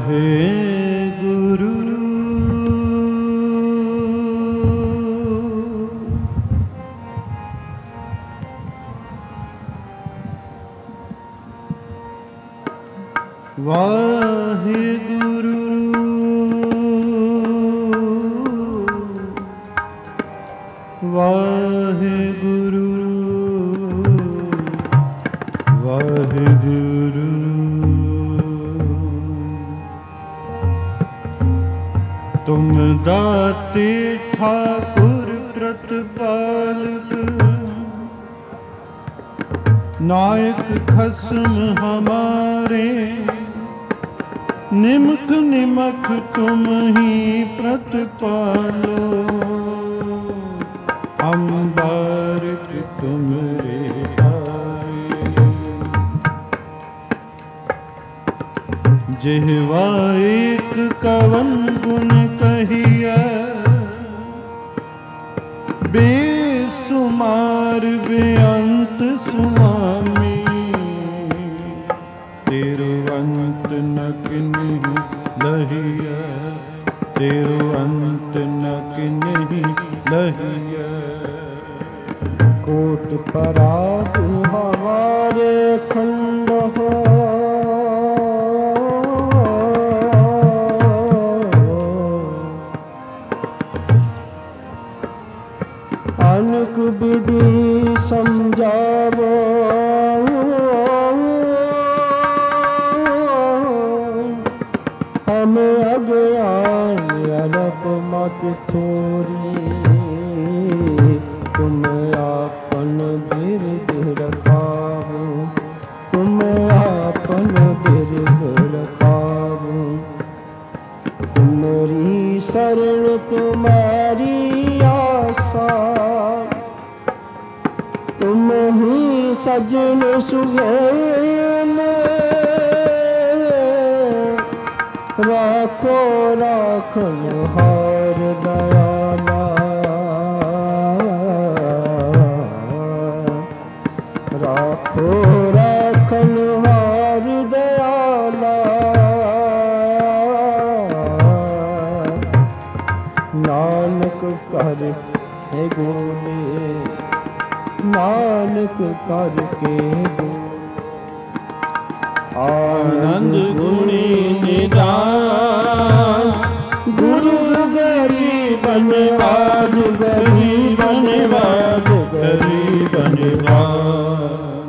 ਵਾਹਿਗੁਰੂ ਵਾਹਿਗੁਰੂ ਵਾਹਿਗੁਰੂ ਵਾਹਿਗੁਰੂ ਤੁਮ ਦਾਤੇ ਠਾਕੁਰ ਪ੍ਰਤਪਾਲਕ नायक खसम हमारे निमक निमक तुम ही प्रतिपालो हम बारिक तुम रे आए जिह्वा एक कवन गुण कहिया बेसुमार बेअंत सुआमी तिरुवंत न किन्हीं लहिया तिरुवंत न किन्हीं लहिया कोट पराग हमारे खंड हो अनक विधि समझावो हम अज्ञान अरप मत छोरी तुम आपन बिरद रखावो तुम आपन बिरद रखावो तुमरी शरण तुम्हारी आशा तुम ही सजन सुगैन राखो राखन हार दयाला राखो राखन हार दयाला नानक कर है गोले नानक करके गो आनंद गुणी निदान गुरु गरीब नवाज गरीब नवाज गरीब निवाज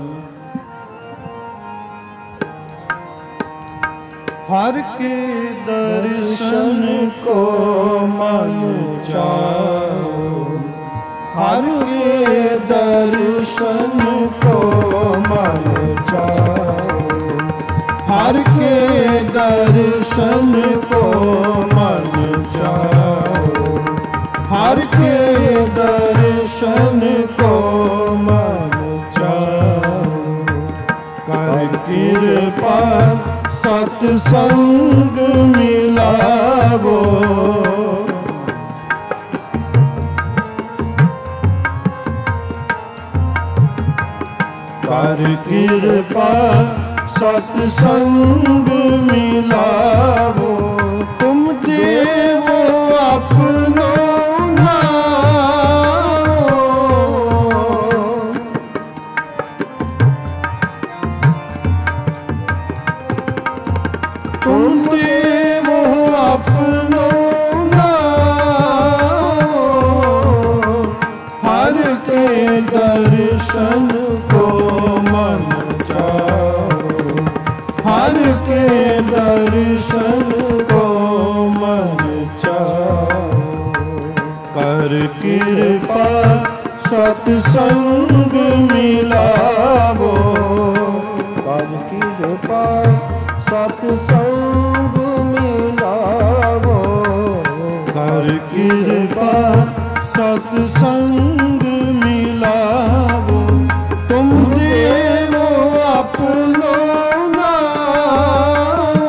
हर के दर्शन को मन चाहो हर के दर्शन को मन चाहो हर के दर्शन को मन चाहो हर के दर्शन को मन चाहो कर कृपा सत्संग मिलावो कर कृपा सत्संग मिलावो तुम देवो अपनो नाओ तुम देवो अपनो नाओ हर के दर्शन को मन चाहो हर के दर्शन को मन चाहो कर कृपा सत्संग मिलावो कर कृपा सत्संग मिलावो कर कृपा सत्संग मिलावो तुम देवो अपनो नाओ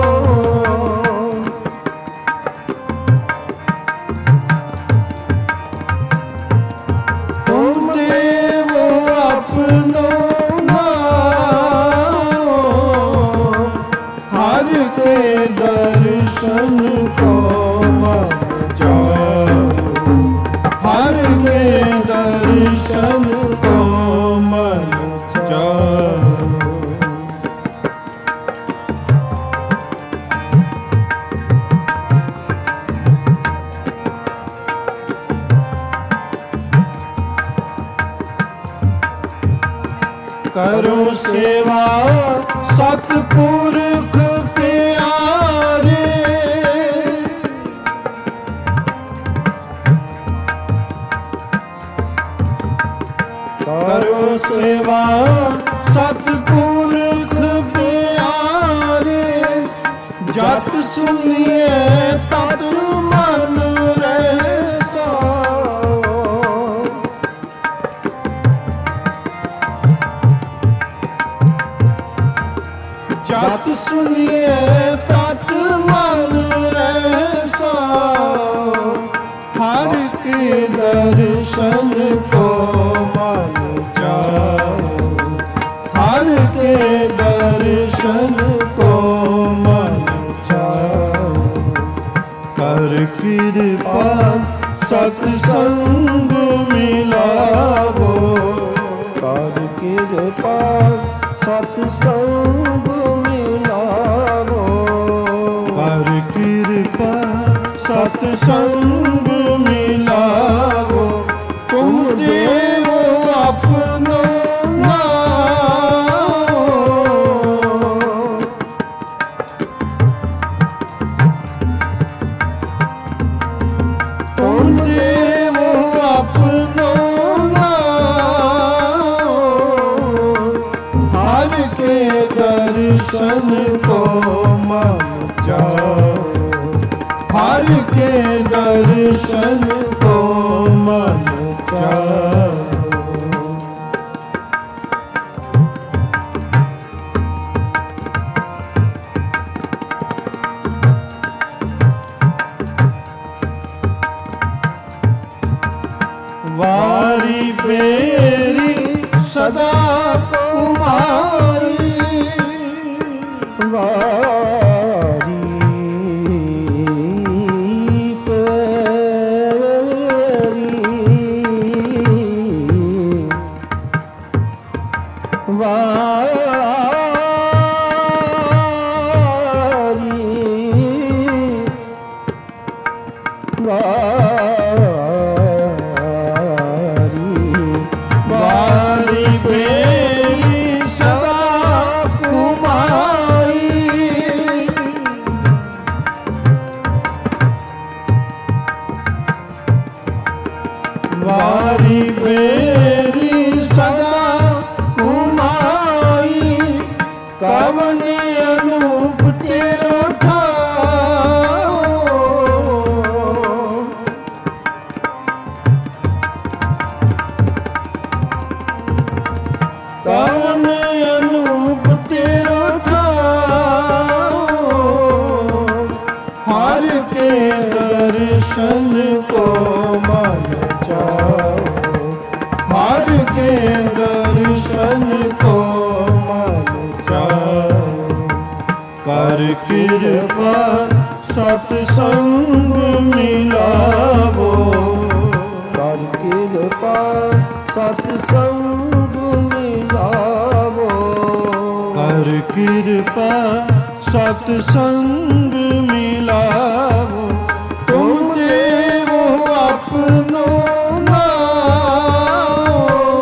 तुम देवो अपनो नाओ हर के ਕਰੋ ਸੇਵਾ ਸਤਿਪੁਰਖ ਪਿਆਰੇ। ਕਰੋ ਸੇਵਾ ਸਤਿਪੁਰਖ ਪਿਆਰੇ। ਜਤ ਸੁਣੀਏ ਤਤ ਮਨ ਰਹਿ ਜਤ ਸੁਣੀਏ ਤਤ ਮਨ ਰਹਿਸਾ। ਹਰ ਕੇ ਦਰਸ਼ਨ ਕੋ ਮਨ ਚਾਓ। ਹਰ ਕੇ ਦਰਸ਼ਨ ਕੋ ਮਨ ਚਾਓ। ਕਰ ਕਿਰਪਾ ਸਤ ਸੰਗ ਮਿਲਾਵੋ। ਕਰ ਕਿਰਪਾ ਸਤ ਸੰਗ ਮਿਲਾਵੋ। ਕਰ ਕਿਰਪਾ ਸਤ ਸੰਗ ਮਿਲਾਵੋ। ਤੁਮ ਦੇਵੋ ਆਪਨੋ ਨਾਉ। ਤੁਮ ਦੇਵੋ ਆਪਨੋ ਨਾਉ। ਹਰ ਕੇ ਦਰਸ਼ਨ ਕੋ ਮਨ ਚਾਓ। ਹਰ ਕੇ ਦਰਸ਼ਨ ਕੋ ਮਨ ਚਾਓ। ਵਾਰੀ ਬੇਰੀ ਸਦਾ ਕੁਮਾਰੀ। ਵਾਰੀ ਵਾਰੀ ਬੇਰੀ ਸਦਾ ਕੁਮਾਰੀ। ਵਾਰੀ ਬੇਰੀ ਸਦਾ ਕੁਮਾਈ। ਕਵਨ ਅਨੂਪ ਤੇਰੋ ਠਾਓ। ਕਵਨ ਅਨੂਪ ਤੇਰੋ ਠਾਓ। ਹਰ ਕੇ ਦਰਸ਼ਨ ਕੋ ਮਨ ਚਾਓ। ਹਰ ਕੇ ਦਰਸ਼ਨ ਕੋ ਮਨ ਚਾਓ। ਕਰ ਕਿਰਪਾ ਸਤ ਸੰਗ ਮਿਲਾਵੋ। ਕਰ ਕਿਰਪਾ ਸਤ ਸੰਗ ਮਿਲਾਵੋ। ਕਰ ਕਿਰਪਾ ਸਤ ਸੰਗ ਮਿਲਾਵੋ। ਤੁਮ ਦੇਵੋ ਆਪਨੋ ਨਾਉ।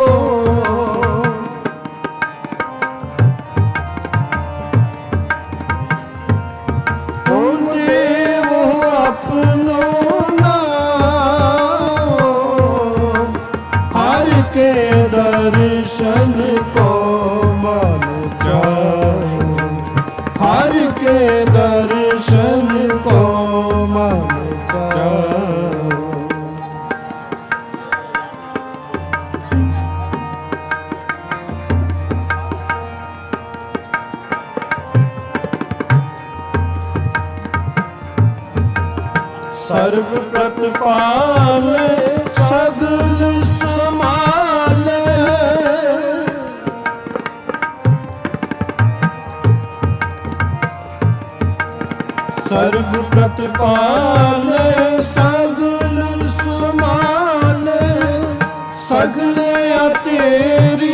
ਤੁਮ ਦੇਵੋ ਆਪਨੋ ਨਾਉ। ਹਰ ਕੇ ਦਰਸ਼ਨ ਕੋ ਮਨ ਚਾਓ। ਹਰ ਕੇ ਦਰਸ਼ਨ ਕੋ ਮਨ ਚਾਓ। ਸਰਬ ਪ੍ਰਤਪਾਲ ਸਗਲ ਸਮਾਲ। ਸਰਬ ਪ੍ਰਤਪਾਲ ਸਗਲ ਸਮਾਲ। ਸਗਲ ਤੇਰੀ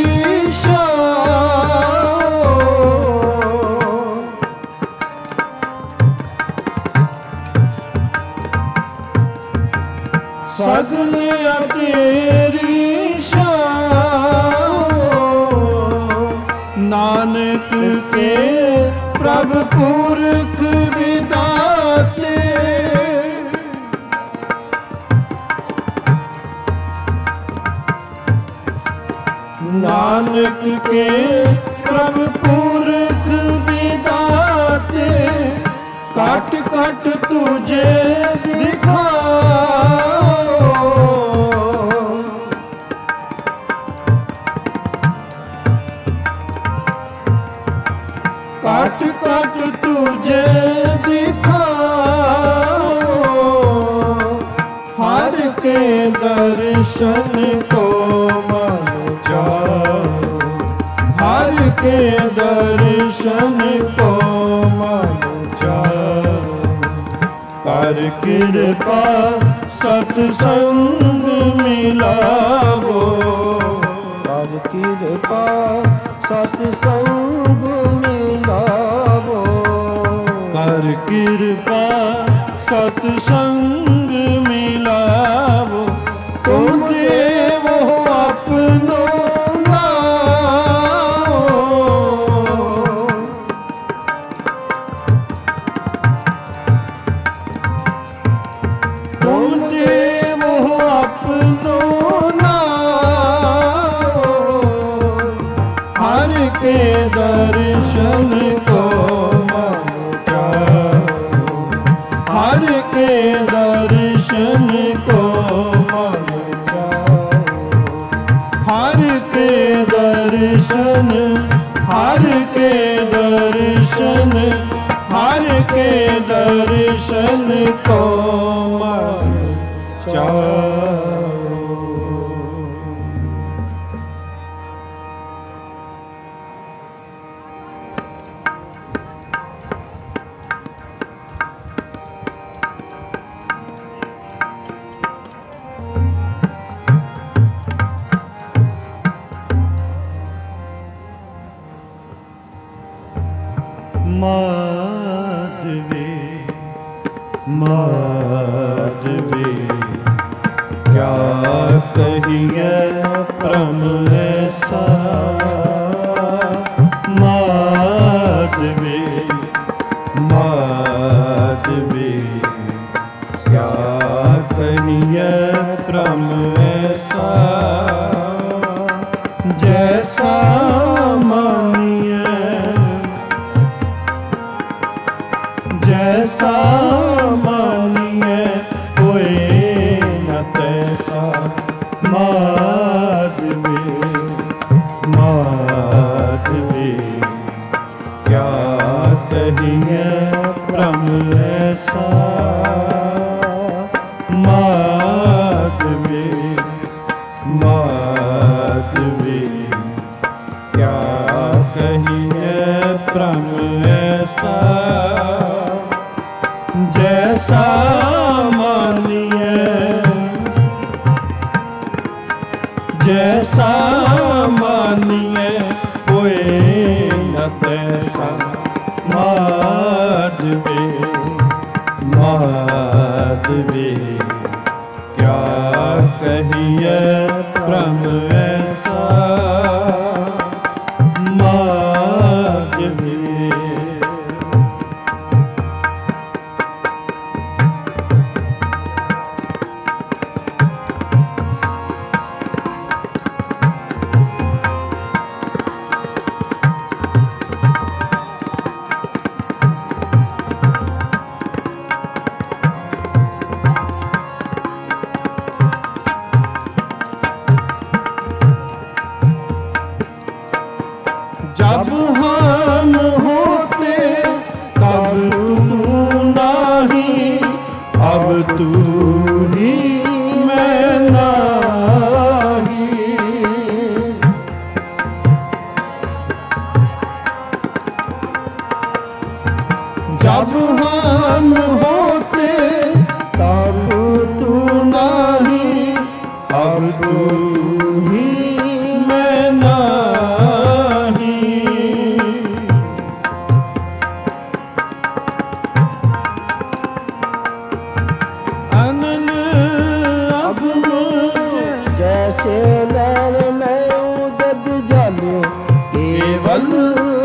ਸਗਲ ਤੇਰੀ ਸ਼ਾਨ। नानक के प्रभु पुरख विदाते, नानक के प्रभु पुरख विदाते, काट काट तुझे दिखाओ, काट काट तुझे दिखाओ, हर के दर्शन को मन जाओ, हर के दर्शन को मन जाओ, कर कृपा सत्संग मिलावो, कर कृपा सत्संग मिलावो, कर कृपा सत्संग मिलावो, तुम देव हो अपनो नाओ, तुम देव हो अपनो नाओ, हर के दर्शन को मन जाओ, हर के दर्शन को मन जाओ, हर के दर्शन, हर के दर्शन, हर के दर्शन को मन जाओ। माधवे माधवे क्या कहिए प्रम ऐसा, माधवे माधवे क्या कहिए प्रम ऐसा, जैसा मानिए जैसा मानिए कोई न तैसा, माधवे माधवे क्या कहिए प्रम ऐसा, माधवे माधवे क्या कहिए प्रम ऐसा, जैसा मानिए जैसा मानिए कोई न तैसा, माधवे माधवे क्या कहिए प्रम ऐसा, माधवे जब हम होते तब तू नहीं, अब तू ही मैं नहीं, जब हम होते तब तू नहीं, अब तू ही मैं नहीं, अनन अब जैसे नैर में उदद जल केवल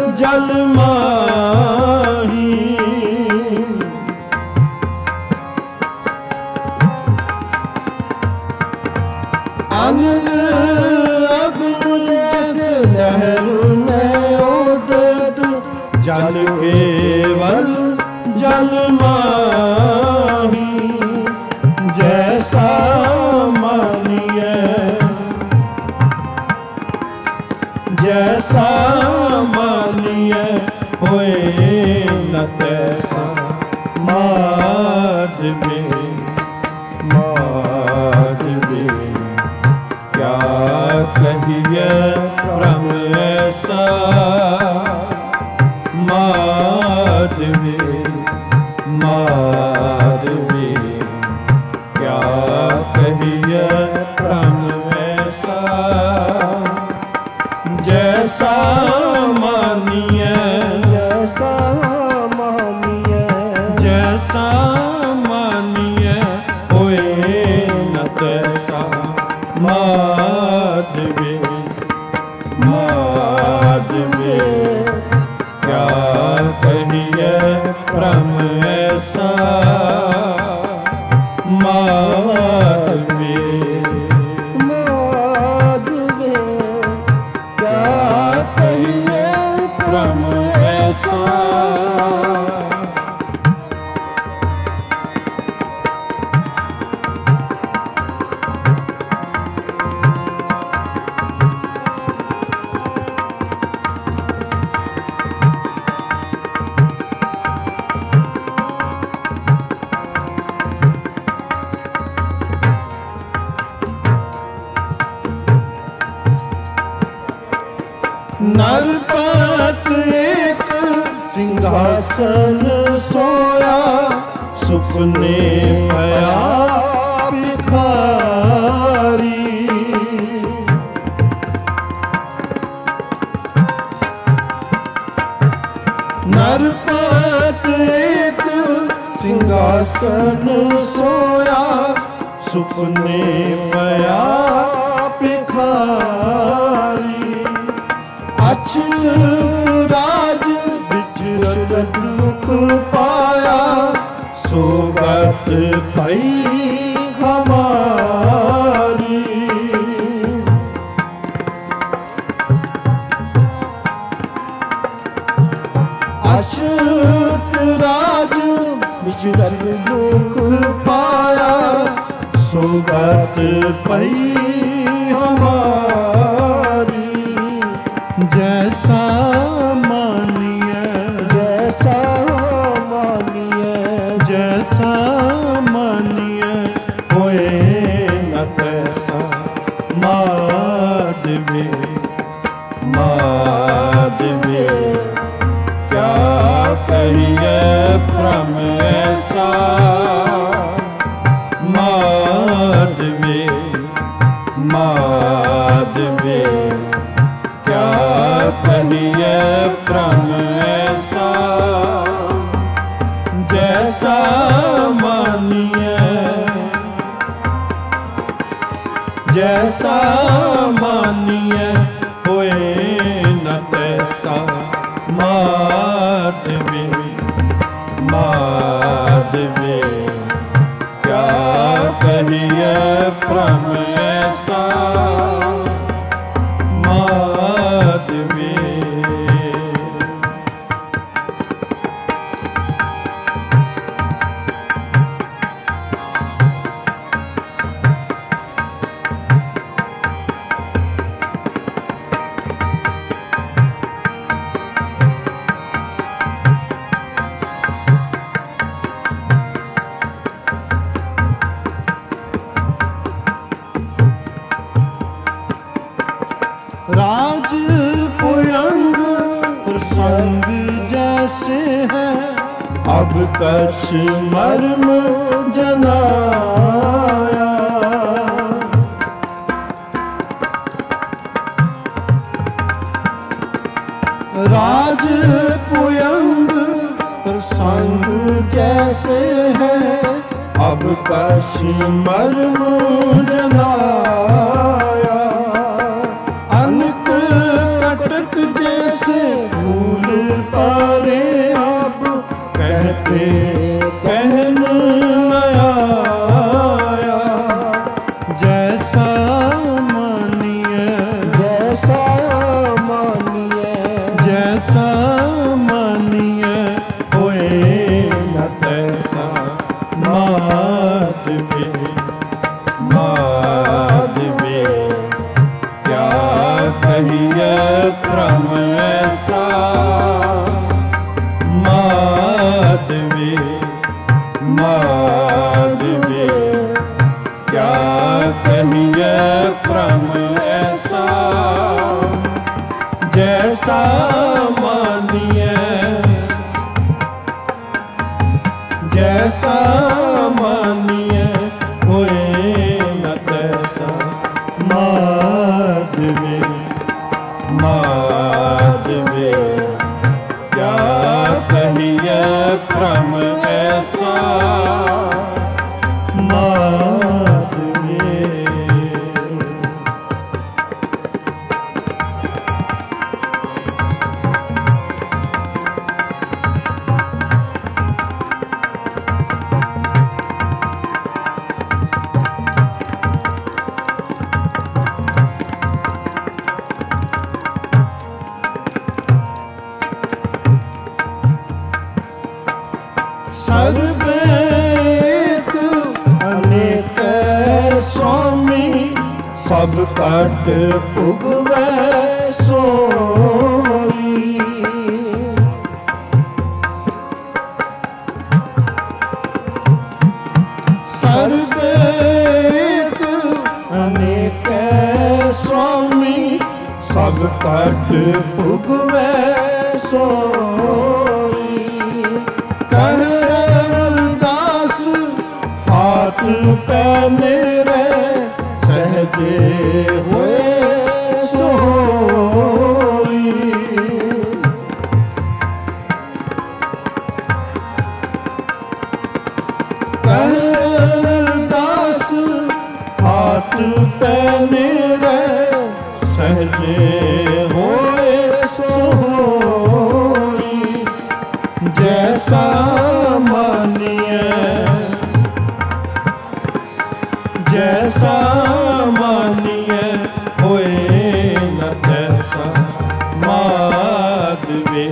अनिल अगम जैसे लहर में उदत, जल केवल जल माही, जैसा मानिए जैसा मानिए होए न तैसा, माधवे माधवे क्या कहिए भ्रम ऐसा, माधवे माधवे क्या कहिए भ्रम ऐसा, जैसा मानिए जैसा मानिए जैसा मानिए होए न तैसा, माधवे माधवे क्या कहिए भ्रम ऐसा, माधवे माधवे क्या कहिए भ्रम ऐसा। नरपत एक सिंहासन सोया, सुपने भया भिखारी, नरपत एक सिंहासन सोया, सुपने भया भिखारी, अचराज विचरत दुख पाया, सोगत भई हमारी, अचराज विचरत दुख पाया, सोगत भई हमारी, जैसा मानिए जैसा मानिए जैसा मानिए होए न तैसा, माधवे माधवे क्या कहिए भ्रम ऐसा, माधवे माधवे क्या कहिए भ्रम ऐसा, जैसा मानिए जैसा मानिए होए न तैसा, माधवे माधवे क्या कहिए भ्रम ऐसा, माधवे। राज पुयंग प्रसंग जैसे है, अब कछ मर्म जनाया, राज पुयंग प्रसंग जैसे है, अब कछ मर्म जनाया, अनक कटक जैसे फूल पारे, अब कहते कहन न आया, जैसा ਸਭ ਕਟ ਪੁਗਵੈ ਸੋਈ। ਸਰਬ ਏਕ ਅਨੇਕੈ ਸੁਆਮੀ, ਸਭ ਕਟ ਪੁਗਵੈ ਸੋਈ। ਕਹਿ ਰਵਿਦਾਸ ਹਾਥ ਪੈ ਮੇਰੇ, ਸਹਜੇ ਹੋਏ ਸੋਈ। ਕਹਿ ਰਵਿਦਾਸ ਹਾਥ ਪੈ ਮੇਰੇ, ਸਹਜੇ ਹੋਏ ਸੋਈ। ਜੈਸਾ ਮਾਨੀਐ ਜੈਸਾ ਮਾਨੀਐ, ਹੋਏ ਨ ਤੈਸਾ। ਮਾਧਵੇ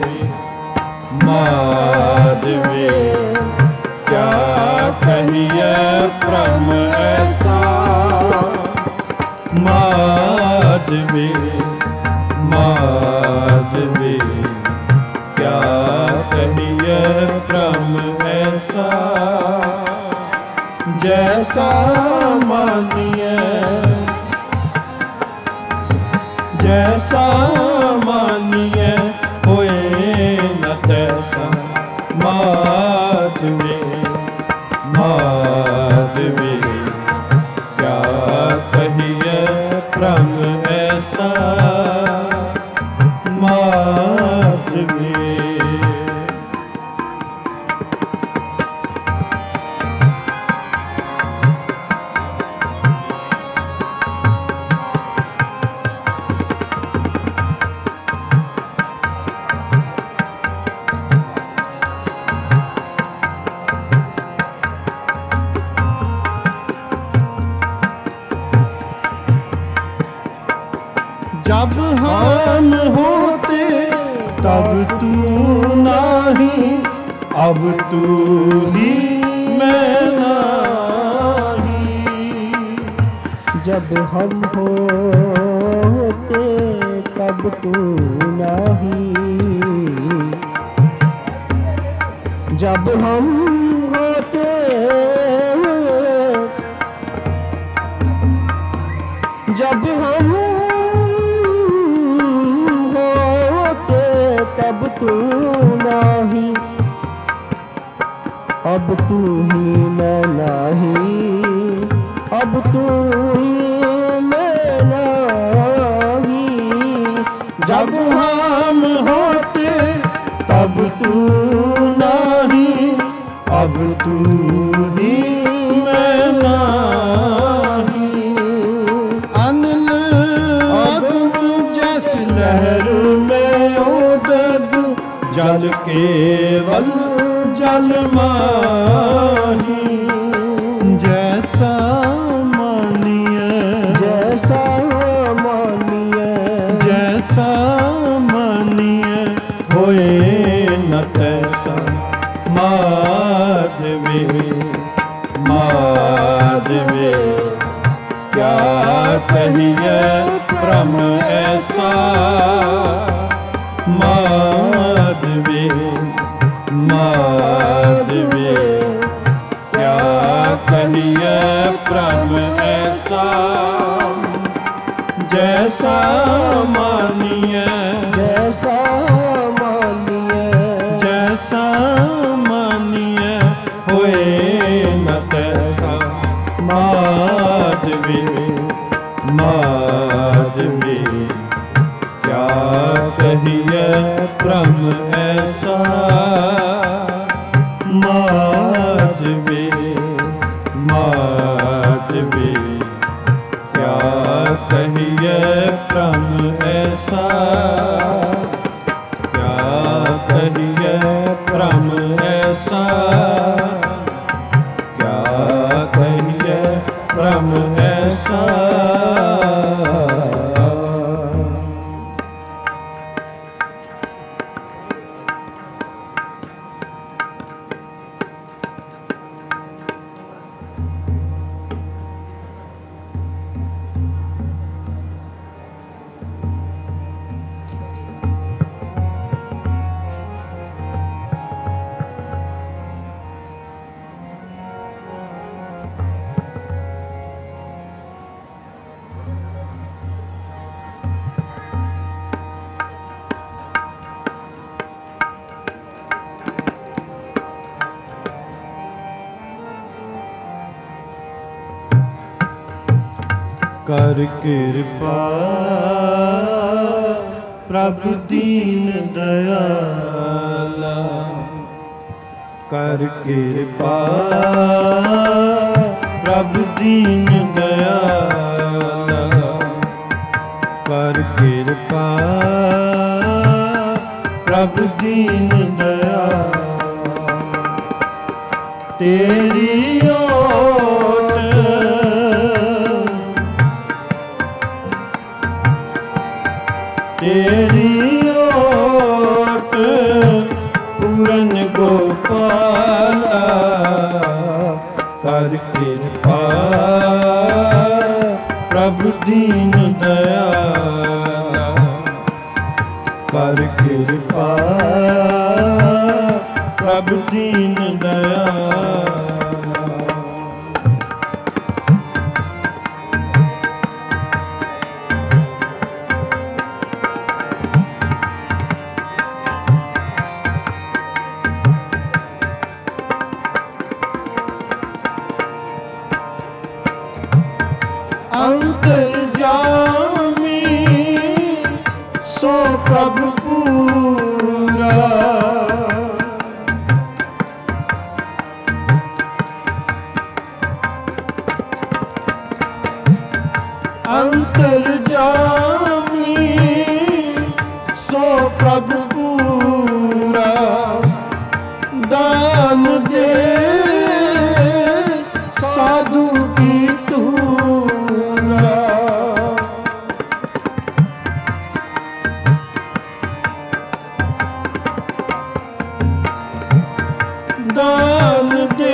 ਮਾਧਵੇ ਕਿਆ ਕਹੀਐ ਭ੍ਰਮ ਐਸਾ। ਮਾਧਵੇ ਮਾਧਵੇ ਕਿਆ ਕਹੀਐ ਭ੍ਰਮ ਐਸਾ। ਜੈਸਾ ਮਾਨੀਐ ਜੈਸਾ ਮਾਨੀਐ, ਹੋਏ ਨ ਤੈਸਾ। ਮਾਧਵੇ ਮਾਧਵੇ ਕਿਆ ਕਹੀਐ ਭ੍ਰਮ ਐਸਾ। ਮਾਧਵੇ जब हम होते तब तू नाही, अब तू ही मैं नाही। जब हम होते तब तू नहीं, जब हम होते जब हम तब तू नाही, अब तू ही मैं नाही, अब तू ही मैं नाही। जब हम होते तब तू नाही, अब तू ही मैं नाही। अनिल अगम जैसी लहर में उदग, जल केवल जल माही। जैसा मानिए जैसा मानिए जैसा मानिए, होए न तैसा। माधवे माधवे क्या कहिए भ्रम ऐसा। माधवे माधवे क्या कहिए भ्रम ऐसा। जैसा मानिए जैसा मानिए जैसा मानिए, होए न तैसा। माधवे माधवे क्या कहिए भ्रम ऐसा। माधवे माधवे क्या कहिए भ्रम ऐसा। क्या कहिए भ्रम ऐसा। ਕਰ ਕਿਰਪਾ ਪ੍ਰਭ ਦੀਨ ਦਇਆਲਾ, ਕਰ ਕਿਰਪਾ ਪ੍ਰਭ ਦੀਨ ਦਇਆਲਾ, ਕਰ ਕਿਰਪਾ ਪ੍ਰਭ ਦੀਨ ਦਇਆਲਾ। ਤੇਰੀ ਓਟ ਤੇਰੀ ਓਟ ਪੂਰਨ ਗੋਪਾਲਾ, ਕਰ ਕਿਰਪਾ ਪ੍ਰਭ ਦੀਨ ਦਇਆਲਾ, ਕਰ ਕਿਰਪਾ ਪ੍ਰਭ ਦੀਨ ਦਇਆਲਾ। ਅੰਤਰਜਾਮੀ ਸੋ ਪ੍ਰਭ ਪੂਰਾ, ਅੰਤਰਜਾਮੀ ਸੋ ਪ੍ਰਭ ਪੂਰਾ, ਦਾਨ ਦੇ ਸਾਧੂ ਕੀ ਤੂਰਾ, ਦਾਨ ਦੇ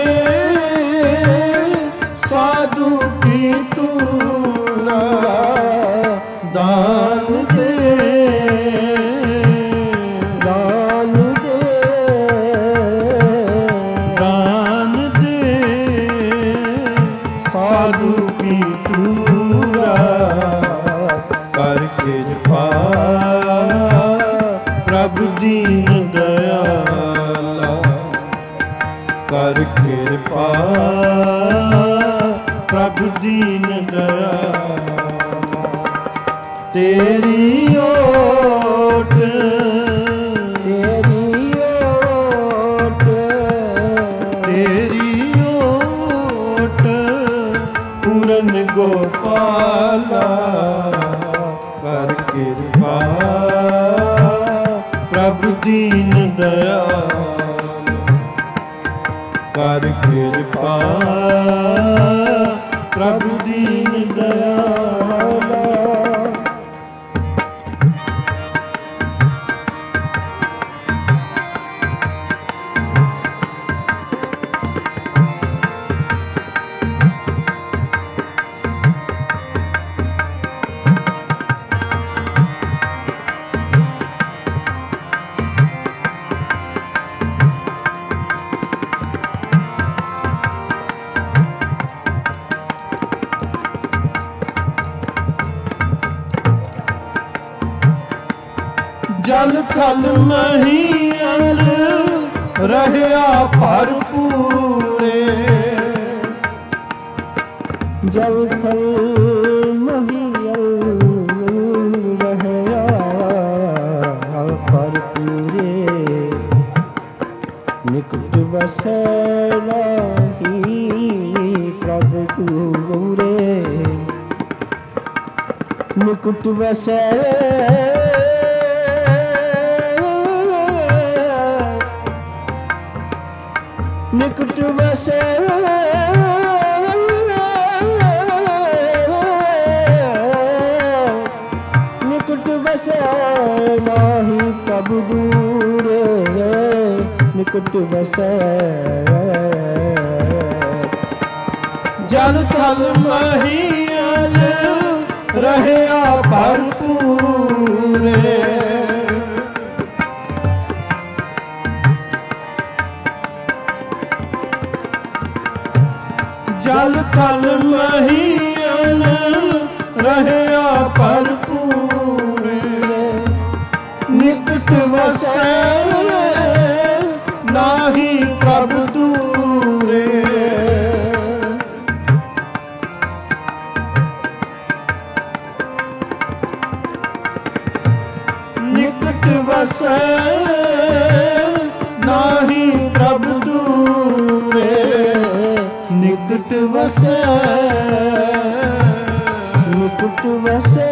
ਸਾਧੂ ਕੀ ਤੂਰਾ, ਦਾਨ ਦੇ ਦਾਨ ਦੇ ਦਾਨ ਦੇ ਸਾਧੂ ਕੀ ਤੂਰਾ, ਕਰ ਕਿਰਪਾ ਪ੍ਰਭ ਦੀਨ ਦਇਆਲਾ, ਕਰ ਕਿਰਪਾ ਪ੍ਰਭ ਦੀਨ ਦਇਆਲਾ। ਤੇਰੀ ਓਟ ਤੇਰੀ ਓਟ ਤੇਰੀ ਓਟ ਪੂਰਨ ਗੋਪਾਲਾ, ਕਰ ਕਿਰਪਾ ਪ੍ਰਭ ਦੀਨ ਦਇਆਲਾ, ਕਰ ਕਿਰਪਾ ਪ੍ਰਭ ਦੀਨ ਦਇਆਲਾ। ਜਲ ਥਲ ਮਹੀਅਲ ਰਹਿਆ ਭਰਪੂਰੇ, ਜਲ ਥਲ ਮਹੀਅਲ ਰਹਿਆ ਭਰਪੂਰੇ, ਨਿਕਟ ਵਸੈ ਨਾਹੀ ਪ੍ਰਭ ਤੂਰੇ, ਨਿਕਟ ਵਸੈ ਨਿਕਟ ਵਸੈ ਨਿਕਟ ਵਸੈ ਨਾਹੀ ਪ੍ਰਭ ਦੂਰੇ, ਨਿਕਟ ਵਸੈ ਜਲ ਥਲ ਮਹੀਅਲ ਰਹਿਆ ਭਰਪੂਰੇ, ਜਲ ਥਲ ਮਹੀਅਲ ਰਹਿਆ ਭਰਪੂਰੇ, ਨਿਕਟ ਵਸੈ ਨਾਹੀ ਪ੍ਰਭ ਦੂਰੇ, ਨਿਕਟ ਵਸੈ ਨਾਹੀ ਪ੍ਰਭ ਦੂਰੇ ਨਿਕਟ ਵਸੈ ਨਿਕਟ ਵਸੈ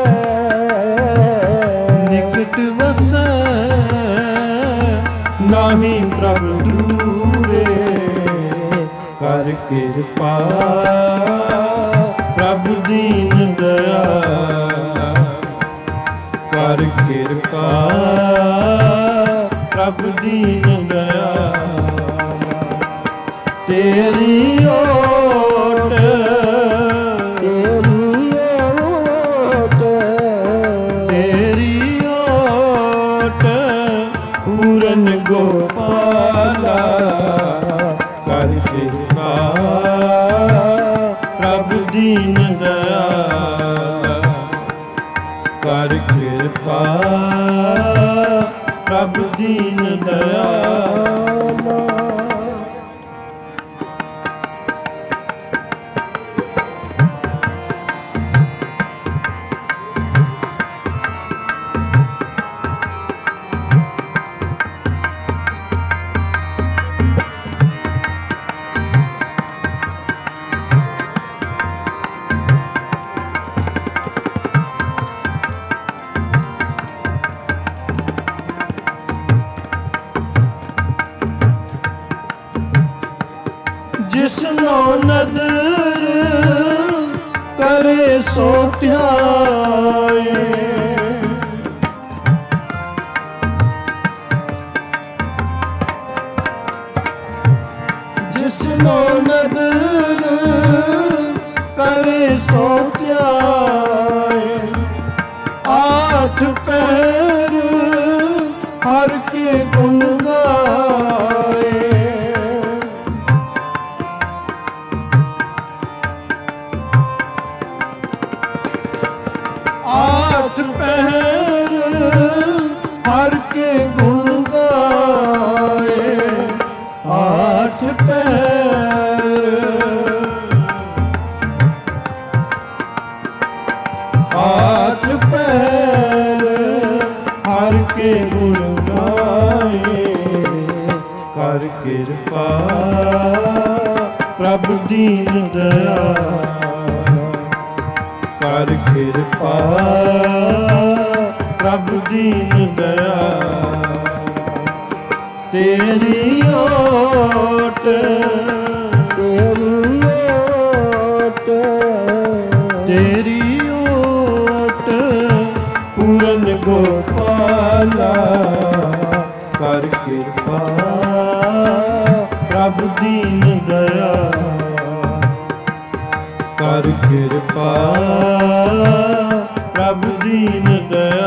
ਨਿਕਟ ਵਸੈ ਨਾਹੀ ਪ੍ਰਭ ਦੂਰੇ ਕਰ ਕਿਰਪਾ ਪ੍ਰਭ ਦੀਨ ਦਇਆ ਕਰ ਕਿਰਪਾ ਪ੍ਰਭ ਦੀਨ ਦਇਆ ਤੇਰੀ ਓਟ ਤੇਰੀ ਓਟ ਤੇਰੀ ਓਟ ਪੂਰਨ ਗੋਪਾਲਾ ਕਰ ਕਿਰਪਾ ਪ੍ਰਭ ਦੀਨ ਦਇਆ ਕਰ ਕਿਰਪਾ ਪ੍ਰਭ ਦੀਨ ਦਇਆ ਜਿਸਨੋ ਨਦਰ ਕਰੇ ਸੋ ਧਿਆਏ ਜਿਸਨੋ ਨਦਰ ਕਰੇ ਸੋ ਧਿਆਏ ਆਠ ਪੈਰ ਹਰ ਕੇ ਗੁਣ ਗਾਏ ਆਠ ਪਹਿਰ ਹਰ ਕੇ ਗੁਣ ਗਾਏ ਆਠ ਪਹਿਰ ਆਠ ਪਹਿਰ ਹਰ ਕੇ ਗੁਣ ਗਾਏ ਕਰ ਕਿਰਪਾ ਪ੍ਰਭ ਦੀਨ ਦਇਆ ਕਰ ਕਿਰਪਾ ਪ੍ਰਭ ਦੀਨ ਦਇਆ ਤੇਰੀ ਓਟ ਤੇਰੀ ਓਟ ਤੇਰੀ ਓਟ ਪੂਰਨ ਗੋਪਾਲਾ ਕਰ ਕਿਰਪਾ ਪ੍ਰਭ ਦੀਨ ਦਇਆ ਕਰ ਕਿਰਪਾ ਪ੍ਰਭ ਦੀਨ ਦਇਆ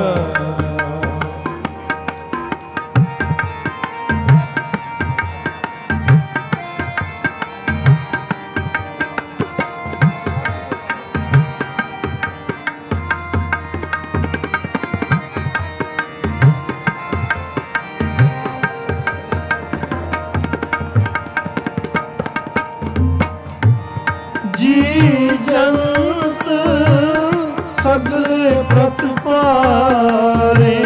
ਜੀ ਜੰਤ ਸਗਲੇ ਪ੍ਰਤਪਾਰੇ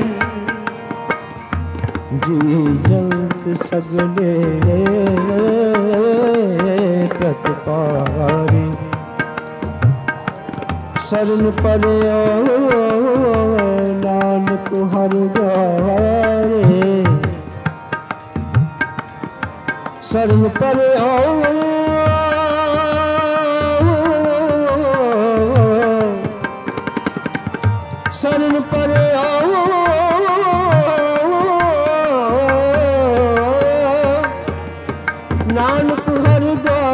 ਜੀ ਜੰਤ ਸਗਲੇ ਪ੍ਰਤਪਾਰੇ ਸਰਨ ਪਰਿਓ ਨਾਨਕ ਹਰਿ ਦੁਆਰੇ ਸਰਨ ਪਰਿਓ ਸਰਨ ਪਰਿਓ ਨਾਨਕ ਹਰਿ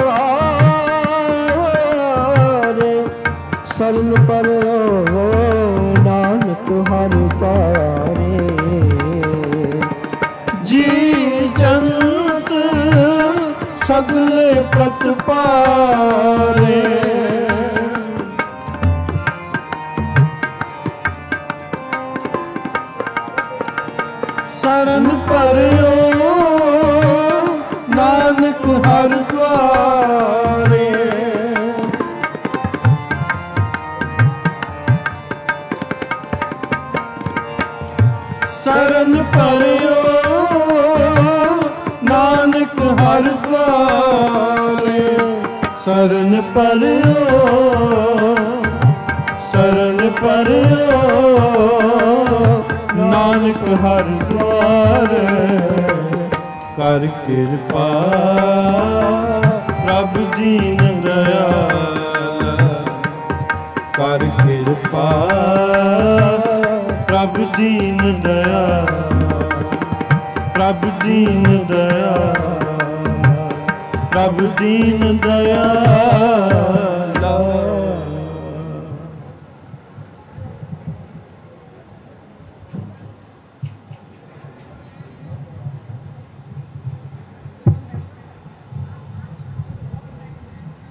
ਦੁਆਰੇ ਸਰਨ ਪਰਿਓ ਨਾਨਕ ਹਰਿ ਦੁਆਰੇ ਜੀ ਜੰਤ ਸਗਲੇ ਪ੍ਰਤਪਾਰੇ ਸਰਨ ਪਰਿਓ ਨਾਨਕ ਹਰ ਦੁਆਰੇ ਸਰਨ ਪਰਿਓ ਨਾਨਕ ਹਰ ਦੁਆਰੇ ਸਰਨ ਪਰਿਓ ਸਰਨ ਪਰਿਓ ਨਾਨਕ ਹਰ ਦੁਆਰੇ ਕਰ ਕਿਰਪਾ ਪ੍ਰਭ ਦੀਨ ਦਇਆਲ ਕਰ ਕਿਰਪਾ ਪ੍ਰਭ ਦੀਨ ਦਇਆਲ ਪ੍ਰਭ ਦੀਨ ਦਇਆਲ ਪ੍ਰਭ ਦੀਨ ਦਇਆਲ